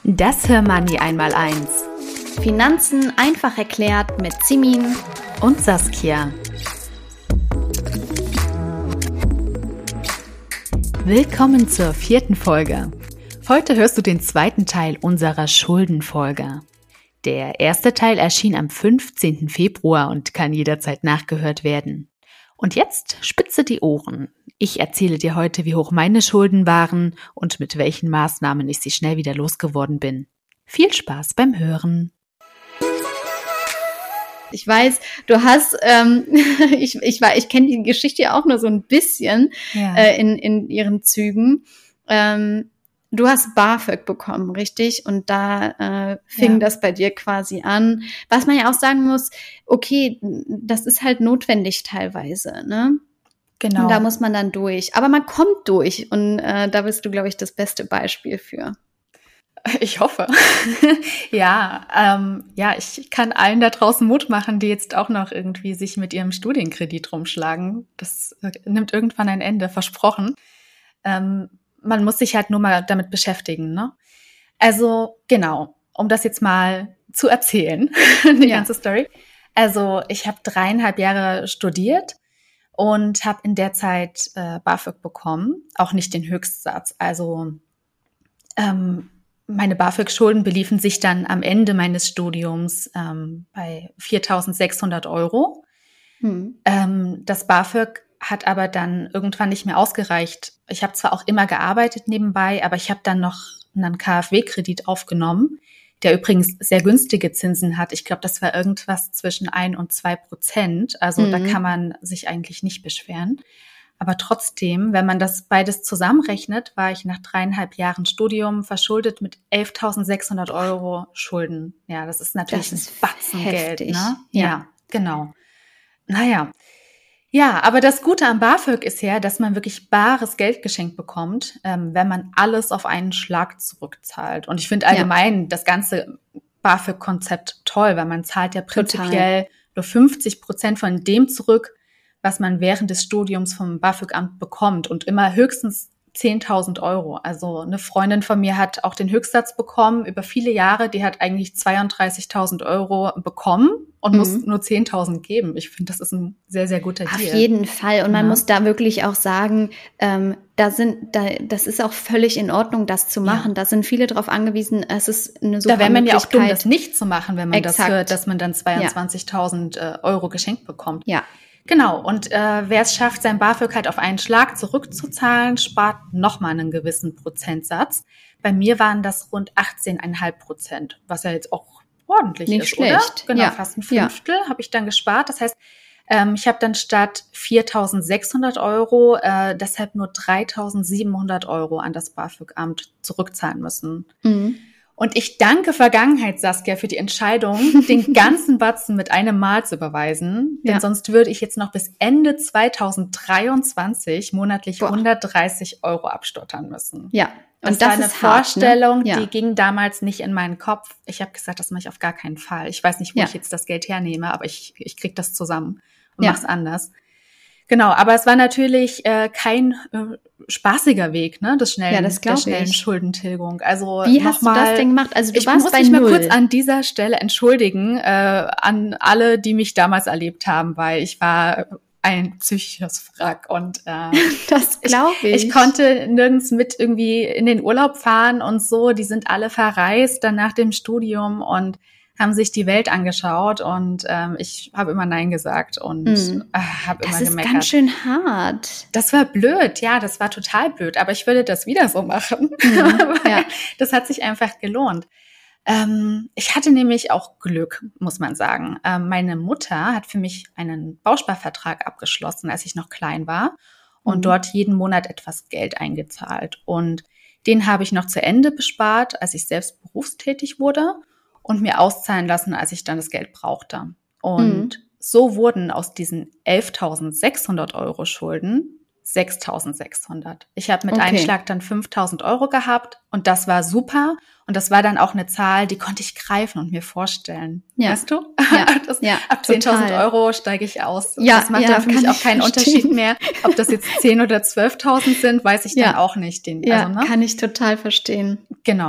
Das Hörmoney Einmaleins. Finanzen einfach erklärt mit Simin und Saskia. Willkommen zur 4. Folge. Heute hörst du den 2. Teil unserer Schuldenfolge. Der erste Teil erschien am 15. Februar und kann jederzeit nachgehört werden. Und jetzt spitze die Ohren. Ich erzähle dir heute, wie hoch meine Schulden waren und mit welchen Maßnahmen ich sie schnell wieder losgeworden bin. Viel Spaß beim Hören. Ich weiß, du hast, ich kenne die Geschichte auch nur so ein bisschen in ihren Zügen. Du hast BAföG bekommen, richtig? Und da fing das bei dir quasi an. Was man ja auch sagen muss, okay, das ist halt notwendig teilweise, ne? Genau. Und da muss man dann durch. Aber man kommt durch. Und da bist du, glaube ich, das beste Beispiel für. Ich hoffe. Ich kann allen da draußen Mut machen, die jetzt auch noch irgendwie sich mit ihrem Studienkredit rumschlagen. Das nimmt irgendwann ein Ende, versprochen. Man muss sich halt nur mal damit beschäftigen, ne? Also, genau, um das jetzt mal zu erzählen, die ganze Story. Also, ich habe 3,5 Jahre studiert und habe in der Zeit BAföG bekommen, auch nicht den Höchstsatz. Also, meine BAföG-Schulden beliefen sich dann am Ende meines Studiums bei 4.600 Euro. Das BAföG hat aber dann irgendwann nicht mehr ausgereicht. Ich habe zwar auch immer gearbeitet nebenbei, aber ich habe dann noch einen KfW-Kredit aufgenommen, der übrigens sehr günstige Zinsen hat. Ich glaube, das war irgendwas zwischen 1 und 2%. Also da kann man sich eigentlich nicht beschweren. Aber trotzdem, wenn man das beides zusammenrechnet, war ich nach 3,5 Jahren Studium verschuldet mit 11.600 Euro Schulden. Ja, das ist natürlich ein Batzengeld, ne? Ja, genau. Naja. Ja, aber das Gute am BAföG ist ja, dass man wirklich bares Geld geschenkt bekommt, wenn man alles auf einen Schlag zurückzahlt. Und ich finde allgemein das ganze BAföG-Konzept toll, weil man zahlt ja prinzipiell nur 50% von dem zurück, was man während des Studiums vom BAföG-Amt bekommt und immer höchstens 10.000 Euro. Also eine Freundin von mir hat auch den Höchstsatz bekommen über viele Jahre. Die hat eigentlich 32.000 Euro bekommen und muss nur 10.000 geben. Ich finde, das ist ein sehr, sehr guter Deal. Auf jeden Fall. Und man muss da wirklich auch sagen, das ist auch völlig in Ordnung, das zu machen. Da sind viele drauf angewiesen. Es ist eine super Möglichkeit. Da wäre man ja auch dumm, das nicht zu machen, wenn man das hört, dass man dann 22.000 Euro geschenkt bekommt. Ja. Genau, und wer es schafft, sein BAföG halt auf einen Schlag zurückzuzahlen, spart nochmal einen gewissen Prozentsatz. Bei mir waren das rund 18,5%, was ja jetzt auch ordentlich nicht ist, schlecht. Oder? Genau, fast ein Fünftel habe ich dann gespart. Das heißt, ich habe dann statt 4.600 Euro deshalb nur 3.700 Euro an das BAföG-Amt zurückzahlen müssen. Und ich danke Vergangenheit, Saskia, für die Entscheidung, den ganzen Batzen mit einem Mal zu überweisen. Denn sonst würde ich jetzt noch bis Ende 2023 monatlich 130 Euro abstottern müssen. Ja. Und das war eine Vorstellung, hart, ne? Die ging damals nicht in meinen Kopf. Ich habe gesagt, das mache ich auf gar keinen Fall. Ich weiß nicht, wo ich jetzt das Geld hernehme, aber ich krieg das zusammen und mach's anders. Genau, aber es war natürlich kein spaßiger Weg, ne, der schnellen Schuldentilgung. Also wie hast du das denn gemacht? Also ich muss mich mal kurz an dieser Stelle entschuldigen an alle, die mich damals erlebt haben, weil ich war ein psychisches Wrack und das glaube ich. Ich konnte nirgends mit irgendwie in den Urlaub fahren und so. Die sind alle verreist dann nach dem Studium und haben sich die Welt angeschaut und ich habe immer Nein gesagt und habe immer gemeckert. Das ist ganz schön hart. Das war blöd, ja, das war total blöd, aber ich würde das wieder so machen. Das hat sich einfach gelohnt. Ich hatte nämlich auch Glück, muss man sagen. Meine Mutter hat für mich einen Bausparvertrag abgeschlossen, als ich noch klein war und dort jeden Monat etwas Geld eingezahlt. Und den habe ich noch zu Ende bespart, als ich selbst berufstätig wurde. Und mir auszahlen lassen, als ich dann das Geld brauchte. Und so wurden aus diesen 11.600 Euro Schulden 6.600. Ich habe mit Einschlag dann 5.000 Euro gehabt und das war super. Und das war dann auch eine Zahl, die konnte ich greifen und mir vorstellen. Ja. Weißt du? Ab 10.000 Euro steige ich aus. Das macht dann für mich auch keinen Unterschied mehr. Ob das jetzt 10.000 oder 12.000 sind, weiß ich dann auch nicht. Kann ich total verstehen. Genau.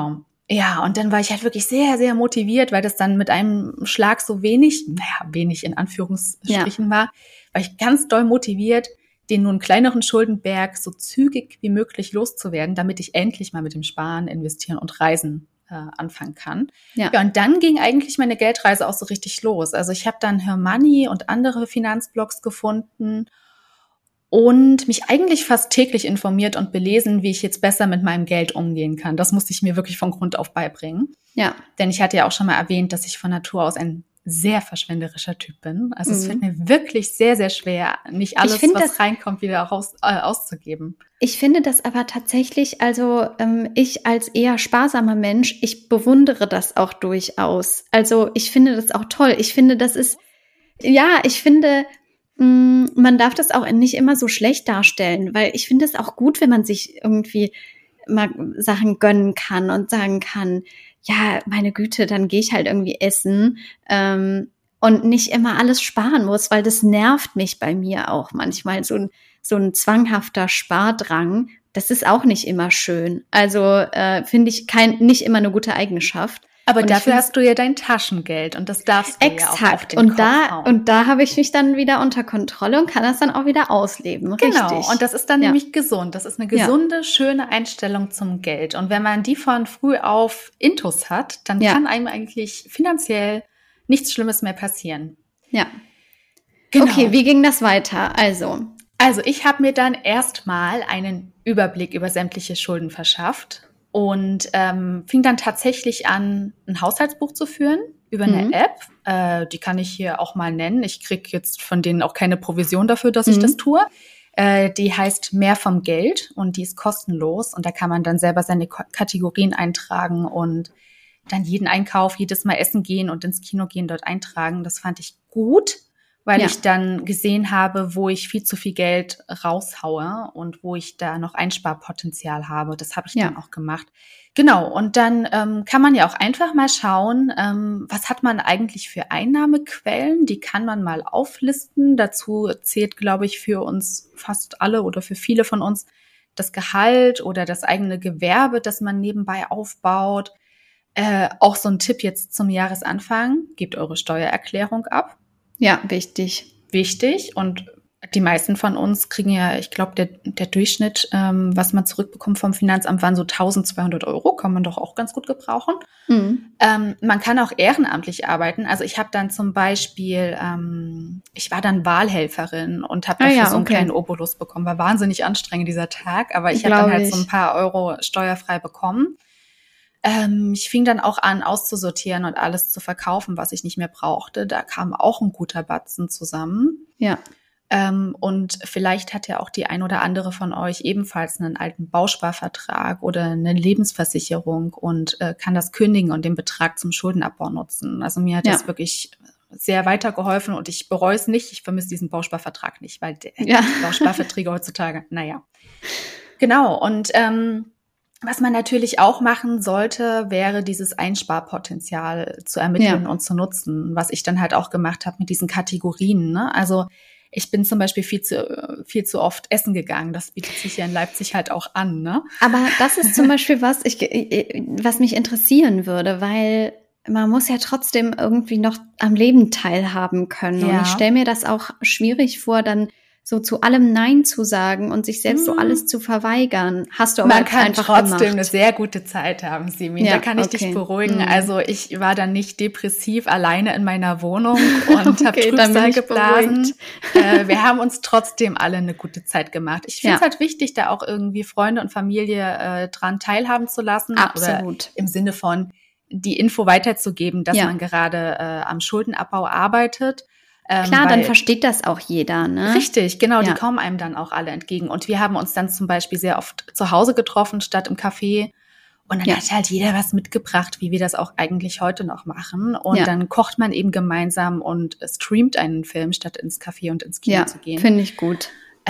Ja, und dann war ich halt wirklich sehr, sehr motiviert, weil das dann mit einem Schlag so wenig in Anführungsstrichen war ich ganz doll motiviert, den nun kleineren Schuldenberg so zügig wie möglich loszuwerden, damit ich endlich mal mit dem Sparen, Investieren und Reisen anfangen kann. Ja, und dann ging eigentlich meine Geldreise auch so richtig los. Also ich habe dann Her Money und andere Finanzblogs gefunden und mich eigentlich fast täglich informiert und belesen, wie ich jetzt besser mit meinem Geld umgehen kann. Das musste ich mir wirklich von Grund auf beibringen. Ja. Denn ich hatte ja auch schon mal erwähnt, dass ich von Natur aus ein sehr verschwenderischer Typ bin. Also es fällt mir wirklich sehr, sehr schwer, nicht alles, was reinkommt, wieder auszugeben. Ich finde das aber tatsächlich, also ich als eher sparsamer Mensch, ich bewundere das auch durchaus. Also ich finde das auch toll. Ich finde, das ist, man darf das auch nicht immer so schlecht darstellen, weil ich finde es auch gut, wenn man sich irgendwie mal Sachen gönnen kann und sagen kann, ja, meine Güte, dann gehe ich halt irgendwie essen und nicht immer alles sparen muss, weil das nervt mich bei mir auch manchmal. So ein zwanghafter Spardrang, das ist auch nicht immer schön. Also finde ich nicht immer eine gute Eigenschaft. Aber und dafür hast du ja dein Taschengeld und das darfst du ja auch auf den Kopf hauen. Und da habe ich mich dann wieder unter Kontrolle und kann das dann auch wieder ausleben. Genau, richtig. Und das ist dann nämlich gesund. Das ist eine gesunde, schöne Einstellung zum Geld. Und wenn man die von früh auf intus hat, dann kann einem eigentlich finanziell nichts Schlimmes mehr passieren. Ja. Genau. Okay, wie ging das weiter? Also ich habe mir dann erstmal einen Überblick über sämtliche Schulden verschafft. Und fing dann tatsächlich an, ein Haushaltsbuch zu führen über eine App. Die kann ich hier auch mal nennen. Ich kriege jetzt von denen auch keine Provision dafür, dass ich das tue. Die heißt Mehr vom Geld und die ist kostenlos. Und da kann man dann selber seine Kategorien eintragen und dann jeden Einkauf, jedes Mal essen gehen und ins Kino gehen, dort eintragen. Das fand ich gut, weil ich dann gesehen habe, wo ich viel zu viel Geld raushaue und wo ich da noch Einsparpotenzial habe. Das habe ich dann auch gemacht. Genau, und dann kann man ja auch einfach mal schauen, was hat man eigentlich für Einnahmequellen? Die kann man mal auflisten. Dazu zählt, glaube ich, für uns fast alle oder für viele von uns das Gehalt oder das eigene Gewerbe, das man nebenbei aufbaut. Auch so ein Tipp jetzt zum Jahresanfang, gebt eure Steuererklärung ab. Ja, wichtig. Wichtig. Und die meisten von uns kriegen ja, ich glaube, der Durchschnitt, was man zurückbekommt vom Finanzamt, waren so 1.200 €. Kann man doch auch ganz gut gebrauchen. Man kann auch ehrenamtlich arbeiten. Also ich habe dann zum Beispiel, ich war dann Wahlhelferin und habe dafür so einen kleinen Obolus bekommen. War wahnsinnig anstrengend dieser Tag, aber ich habe dann halt so ein paar Euro steuerfrei bekommen. Ich fing dann auch an, auszusortieren und alles zu verkaufen, was ich nicht mehr brauchte. Da kam auch ein guter Batzen zusammen. Ja. Und vielleicht hat ja auch die ein oder andere von euch ebenfalls einen alten Bausparvertrag oder eine Lebensversicherung und kann das kündigen und den Betrag zum Schuldenabbau nutzen. Also mir hat das wirklich sehr weitergeholfen und ich bereue es nicht. Ich vermisse diesen Bausparvertrag nicht, weil die Bausparverträge heutzutage, Genau, und was man natürlich auch machen sollte, wäre dieses Einsparpotenzial zu ermitteln und zu nutzen, was ich dann halt auch gemacht habe mit diesen Kategorien. Ne? Also ich bin zum Beispiel viel zu oft essen gegangen. Das bietet sich ja in Leipzig halt auch an. Ne? Aber das ist zum Beispiel was mich interessieren würde, weil man muss ja trotzdem irgendwie noch am Leben teilhaben können. Und ich stelle mir das auch schwierig vor, dann so zu allem Nein zu sagen und sich selbst so alles zu verweigern. Hast du aber einfach gemacht. Man kann trotzdem eine sehr gute Zeit haben, Simi. Da kann ich dich beruhigen. Also ich war dann nicht depressiv alleine in meiner Wohnung und habe Trübsal geblasen. Wir haben uns trotzdem alle eine gute Zeit gemacht. Ich finde es halt wichtig, da auch irgendwie Freunde und Familie dran teilhaben zu lassen. Absolut. Oder im Sinne von die Info weiterzugeben, dass man gerade am Schuldenabbau arbeitet. Klar, dann versteht das auch jeder, ne? Richtig, genau, die kommen einem dann auch alle entgegen. Und wir haben uns dann zum Beispiel sehr oft zu Hause getroffen, statt im Café. Und dann hat halt jeder was mitgebracht, wie wir das auch eigentlich heute noch machen. Und dann kocht man eben gemeinsam und streamt einen Film, statt ins Café und ins Kino zu gehen. Finde ich gut.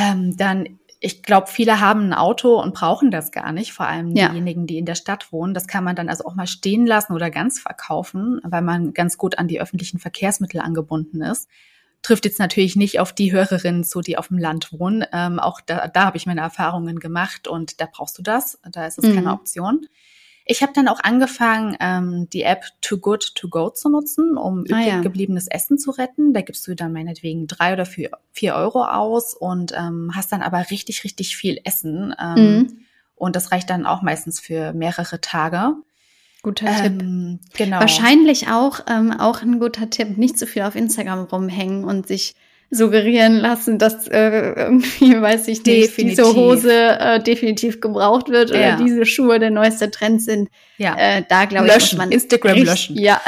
Ich glaube, viele haben ein Auto und brauchen das gar nicht, vor allem diejenigen, die in der Stadt wohnen. Das kann man dann also auch mal stehen lassen oder ganz verkaufen, weil man ganz gut an die öffentlichen Verkehrsmittel angebunden ist. Trifft jetzt natürlich nicht auf die Hörerinnen zu, die auf dem Land wohnen. Auch da habe ich meine Erfahrungen gemacht und da brauchst du das. Da ist es keine Option. Ich habe dann auch angefangen, die App Too Good To Go zu nutzen, um übrig gebliebenes Essen zu retten. Da gibst du dann meinetwegen 3 oder 4 Euro aus und hast dann aber richtig, richtig viel Essen. Und das reicht dann auch meistens für mehrere Tage. Guter Tipp. Genau. Wahrscheinlich auch ein guter Tipp, nicht so viel auf Instagram rumhängen und sich suggerieren lassen, dass irgendwie, weiß ich nicht, diese Hose definitiv gebraucht wird oder diese Schuhe der neueste Trend sind. Ja. Da glaube ich, muss man Instagram löschen. Ja.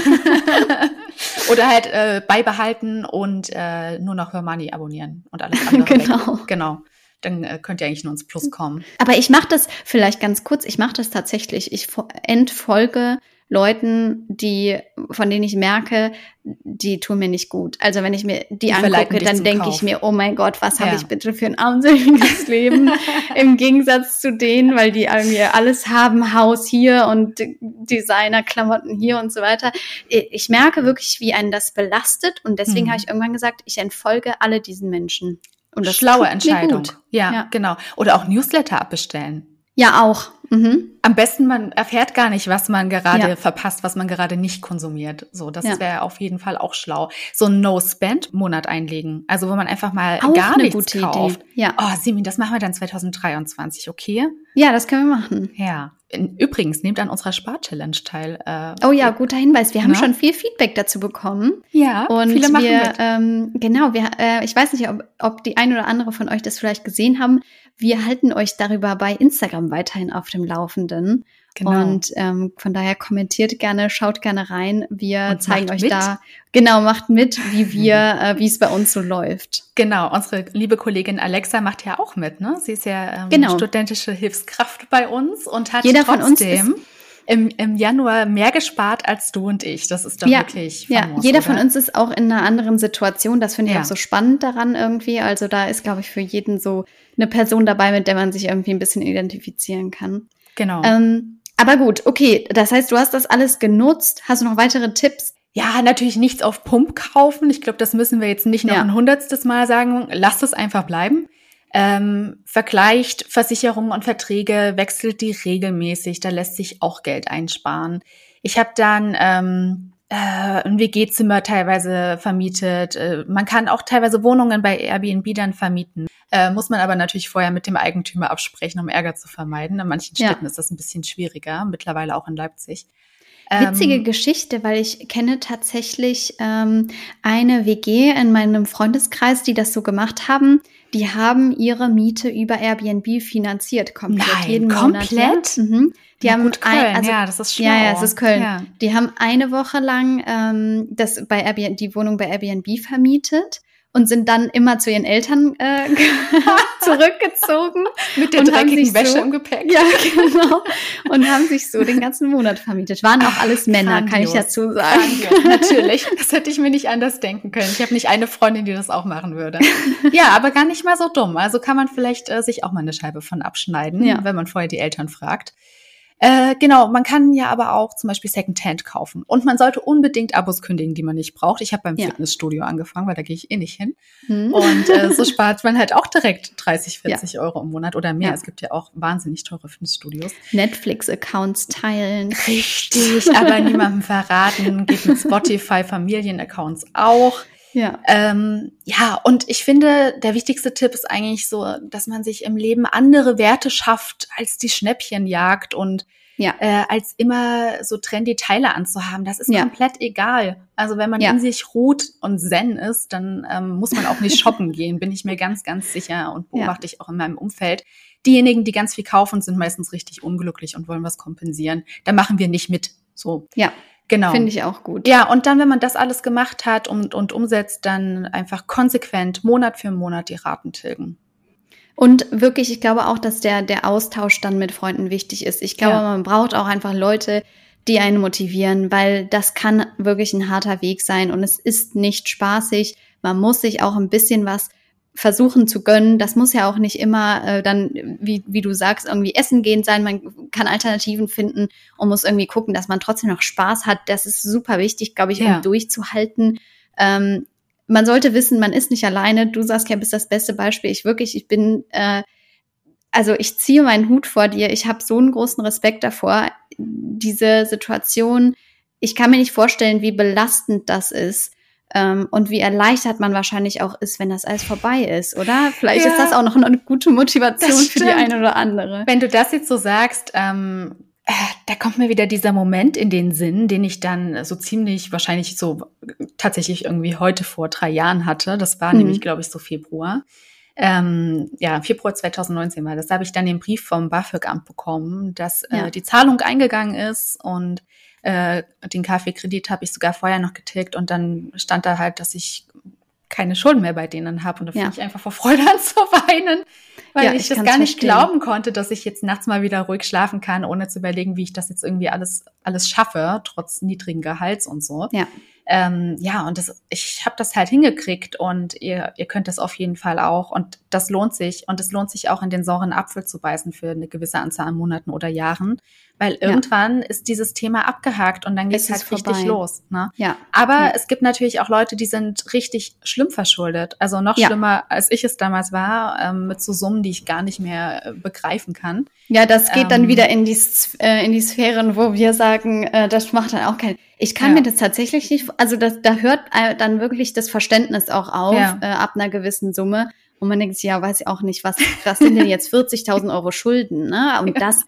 Oder halt beibehalten und nur noch Hermione abonnieren und alles andere weg. Genau. Dann könnt ihr eigentlich nur ins Plus kommen. Aber ich mache das vielleicht ganz kurz, ich mache das tatsächlich. Ich entfolge Leuten, von denen ich merke, die tun mir nicht gut. Also wenn ich mir die angucke, dann denke ich mir, oh mein Gott, was habe ich bitte für ein armseliges Leben im Gegensatz zu denen, weil die irgendwie alles haben, Haus hier und Designer-Klamotten hier und so weiter. Ich merke wirklich, wie einen das belastet und deswegen habe ich irgendwann gesagt, ich entfolge alle diesen Menschen. Und das schlaue Entscheidung. Ja, genau. Oder auch Newsletter abbestellen. Ja, auch. Am besten, man erfährt gar nicht, was man gerade verpasst, was man gerade nicht konsumiert. So, das wäre auf jeden Fall auch schlau. So ein No-Spend-Monat einlegen. Also, wo man einfach mal auch gar nichts kauft. Idee. Ja. Oh, Simin, das machen wir dann 2023, okay? Ja, das können wir machen. Ja. Übrigens, nehmt an unserer Spar-Challenge teil. Oh ja, guter Hinweis. Wir haben schon viel Feedback dazu bekommen. Ja, und viele machen mit. Genau, ich weiß nicht, ob die ein oder andere von euch das vielleicht gesehen haben. Wir halten euch darüber bei Instagram weiterhin auf dem Laufenden. Genau. Und von daher kommentiert gerne, schaut gerne rein. Wir und zeigen euch da, macht mit, wie es bei uns so läuft. Genau, unsere liebe Kollegin Alexa macht ja auch mit, ne? Sie ist ja studentische Hilfskraft bei uns und hat trotzdem im Januar mehr gespart als du und ich. Das ist doch wirklich famos, jeder von uns ist auch in einer anderen Situation. Das finde ich auch so spannend daran irgendwie. Also da ist, glaube ich, für jeden so eine Person dabei, mit der man sich irgendwie ein bisschen identifizieren kann. Genau. Aber gut, okay. Das heißt, du hast das alles genutzt. Hast du noch weitere Tipps? Ja, natürlich nichts auf Pump kaufen. Ich glaube, das müssen wir jetzt nicht noch ein 100. Mal sagen. Lasst es einfach bleiben. Vergleicht Versicherungen und Verträge, wechselt die regelmäßig, da lässt sich auch Geld einsparen. Ich habe dann ein WG-Zimmer teilweise vermietet. Man kann auch teilweise Wohnungen bei Airbnb dann vermieten. Muss man aber natürlich vorher mit dem Eigentümer absprechen, um Ärger zu vermeiden. In manchen Städten ist das ein bisschen schwieriger, mittlerweile auch in Leipzig. Witzige Geschichte, weil ich kenne tatsächlich eine WG in meinem Freundeskreis, die das so gemacht haben. Die haben ihre Miete über Airbnb finanziert, komplett. Nein, jeden komplett? Monat. Ja. Die haben Köln, das ist schlau. Ja, es ist Köln. Ja. Die haben eine Woche lang die Wohnung bei Airbnb vermietet und sind dann immer zu ihren Eltern zurückgezogen. Mit der dreckigen Wäsche im Gepäck. Ja, genau. Und haben sich so den ganzen Monat vermietet. Waren auch alles Männer, kann ich dazu sagen. Natürlich. Das hätte ich mir nicht anders denken können. Ich habe nicht eine Freundin, die das auch machen würde. Ja, aber gar nicht mal so dumm. Also kann man vielleicht sich auch mal eine Scheibe von abschneiden, wenn man vorher die Eltern fragt. Genau, man kann ja aber auch zum Beispiel Secondhand kaufen. Und man sollte unbedingt Abos kündigen, die man nicht braucht. Ich habe beim Fitnessstudio angefangen, weil da gehe ich eh nicht hin. Und so spart man halt auch direkt 30, 40 Euro im Monat oder mehr. Es gibt ja auch wahnsinnig teure Fitnessstudios. Netflix-Accounts teilen. Richtig, aber niemandem verraten. Geht mit Spotify, Familien-Accounts auch. Ja. Und ich finde, der wichtigste Tipp ist eigentlich so, dass man sich im Leben andere Werte schafft als die Schnäppchenjagd und als immer so trendy Teile anzuhaben. Das ist komplett egal. Also wenn man in sich ruht und zen ist, dann muss man auch nicht shoppen gehen, bin ich mir ganz, ganz sicher und beobachte ich auch in meinem Umfeld. Diejenigen, die ganz viel kaufen, sind meistens richtig unglücklich und wollen was kompensieren. Da machen wir nicht mit. So. Ja. Genau. Finde ich auch gut. Ja, und dann, wenn man das alles gemacht hat und umsetzt, dann einfach konsequent Monat für Monat die Raten tilgen. Und wirklich, ich glaube auch, dass der Austausch dann mit Freunden wichtig ist. Ich glaube, man braucht auch einfach Leute, die einen motivieren, weil das kann wirklich ein harter Weg sein und es ist nicht spaßig. Man muss sich auch ein bisschen was versuchen zu gönnen. Das muss ja auch nicht immer dann, wie du sagst, irgendwie essen gehen sein. Man kann Alternativen finden und muss irgendwie gucken, dass man trotzdem noch Spaß hat. Das ist super wichtig, glaube ich, um durchzuhalten. Man sollte wissen, man ist nicht alleine. Du, Saskia, bist das beste Beispiel. Ich bin also ich ziehe meinen Hut vor dir. Ich habe so einen großen Respekt davor. Diese Situation, ich kann mir nicht vorstellen, wie belastend das ist. Und wie erleichtert man wahrscheinlich auch ist, wenn das alles vorbei ist, oder? Vielleicht ist das auch noch eine gute Motivation für die eine oder andere. Wenn du das jetzt so sagst, da kommt mir wieder dieser Moment in den Sinn, den ich dann so ziemlich wahrscheinlich so tatsächlich irgendwie heute vor 3 Jahren hatte. Das war nämlich, glaube ich, so Februar. Februar 2019 war das. Da habe ich dann den Brief vom BAföG-Amt bekommen, dass die Zahlung eingegangen ist und den KfW-Kredit habe ich sogar vorher noch getilgt und dann stand da halt, dass ich keine Schulden mehr bei denen habe und da fing ich einfach vor Freude an zu weinen, weil ich das gar nicht glauben konnte, dass ich jetzt nachts mal wieder ruhig schlafen kann, ohne zu überlegen, wie ich das jetzt irgendwie alles schaffe, trotz niedrigen Gehalts und so. Ja. Und ich habe das halt hingekriegt und ihr könnt das auf jeden Fall auch und das lohnt sich und es lohnt sich auch in den sauren Apfel zu beißen für eine gewisse Anzahl an Monaten oder Jahren, weil irgendwann ist dieses Thema abgehakt und dann geht es halt richtig los. Ne? Ja. Aber es gibt natürlich auch Leute, die sind richtig schlimm verschuldet, also noch schlimmer, als ich es damals war, mit so Summen, die ich gar nicht mehr begreifen kann. Ja, das geht dann wieder in die Sphären, wo wir sagen, das macht dann auch keinen. Ich kann mir das tatsächlich nicht, also da hört dann wirklich das Verständnis auch auf, ab einer gewissen Summe. Und man denkt sich, ja, weiß ich auch nicht, was sind denn jetzt 40.000 Euro Schulden, ne? Und das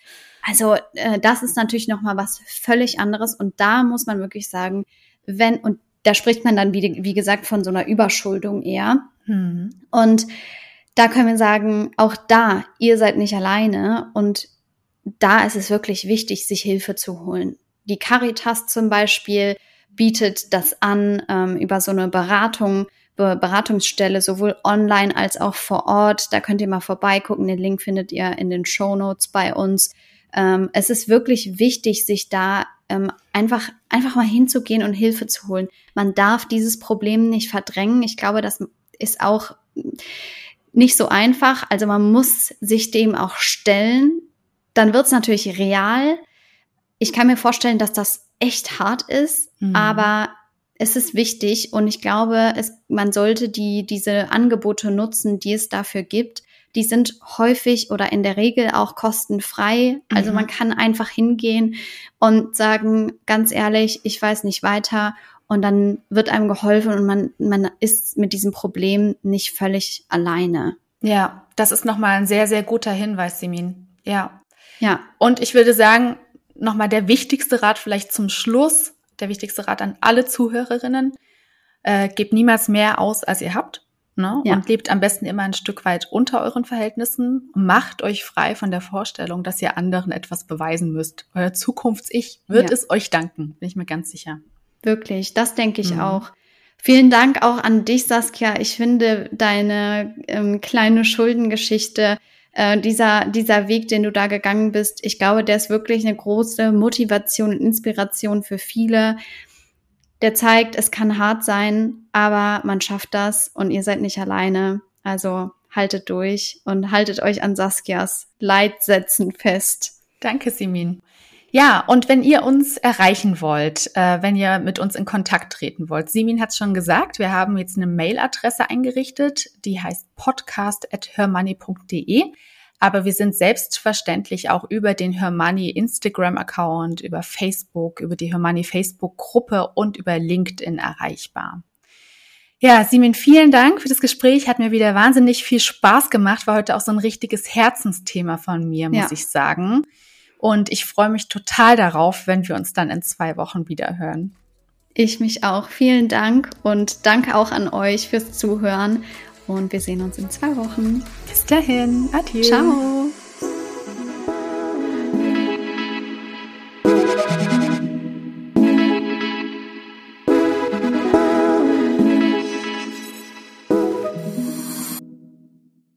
ist natürlich nochmal was völlig anderes. Und da muss man wirklich sagen, und da spricht man dann, wie gesagt, von so einer Überschuldung eher. Und da können wir sagen, auch da, ihr seid nicht alleine. Und da ist es wirklich wichtig, sich Hilfe zu holen. Die Caritas zum Beispiel bietet das an über so eine Beratungsstelle, sowohl online als auch vor Ort. Da könnt ihr mal vorbeigucken. Den Link findet ihr in den Shownotes bei uns. Es ist wirklich wichtig, sich da einfach mal hinzugehen und Hilfe zu holen. Man darf dieses Problem nicht verdrängen. Ich glaube, das ist auch nicht so einfach. Also man muss sich dem auch stellen. Dann wird es natürlich real. Ich kann mir vorstellen, dass das echt hart ist, aber es ist wichtig und ich glaube, man sollte diese Angebote nutzen, die es dafür gibt. Die sind häufig oder in der Regel auch kostenfrei. Also man kann einfach hingehen und sagen, ganz ehrlich, ich weiß nicht weiter und dann wird einem geholfen und man ist mit diesem Problem nicht völlig alleine. Ja, das ist nochmal ein sehr, sehr guter Hinweis, Simin. Ja. Und ich würde sagen, nochmal der wichtigste Rat vielleicht zum Schluss, der wichtigste Rat an alle Zuhörerinnen, gebt niemals mehr aus, als ihr habt, ne? Und lebt am besten immer ein Stück weit unter euren Verhältnissen. Macht euch frei von der Vorstellung, dass ihr anderen etwas beweisen müsst. Euer Zukunfts-Ich wird es euch danken, bin ich mir ganz sicher. Wirklich, das denke ich auch. Vielen Dank auch an dich, Saskia. Ich finde deine kleine Schuldengeschichte, dieser Weg, den du da gegangen bist, ich glaube, der ist wirklich eine große Motivation und Inspiration für viele. Der zeigt, es kann hart sein, aber man schafft das und ihr seid nicht alleine. Also haltet durch und haltet euch an Saskias Leitsätzen fest. Danke, Simin. Ja, und wenn ihr uns erreichen wollt, wenn ihr mit uns in Kontakt treten wollt, Simin hat es schon gesagt, wir haben jetzt eine Mailadresse eingerichtet, die heißt podcast@hermoney.de, aber wir sind selbstverständlich auch über den Hermoney Instagram-Account, über Facebook, über die Hermoney Facebook-Gruppe und über LinkedIn erreichbar. Ja, Simin, vielen Dank für das Gespräch, hat mir wieder wahnsinnig viel Spaß gemacht, war heute auch so ein richtiges Herzensthema von mir, muss ich sagen. Und ich freue mich total darauf, wenn wir uns dann in 2 Wochen wieder hören. Ich mich auch. Vielen Dank und danke auch an euch fürs Zuhören. Und wir sehen uns in 2 Wochen. Bis dahin. Adieu. Ciao.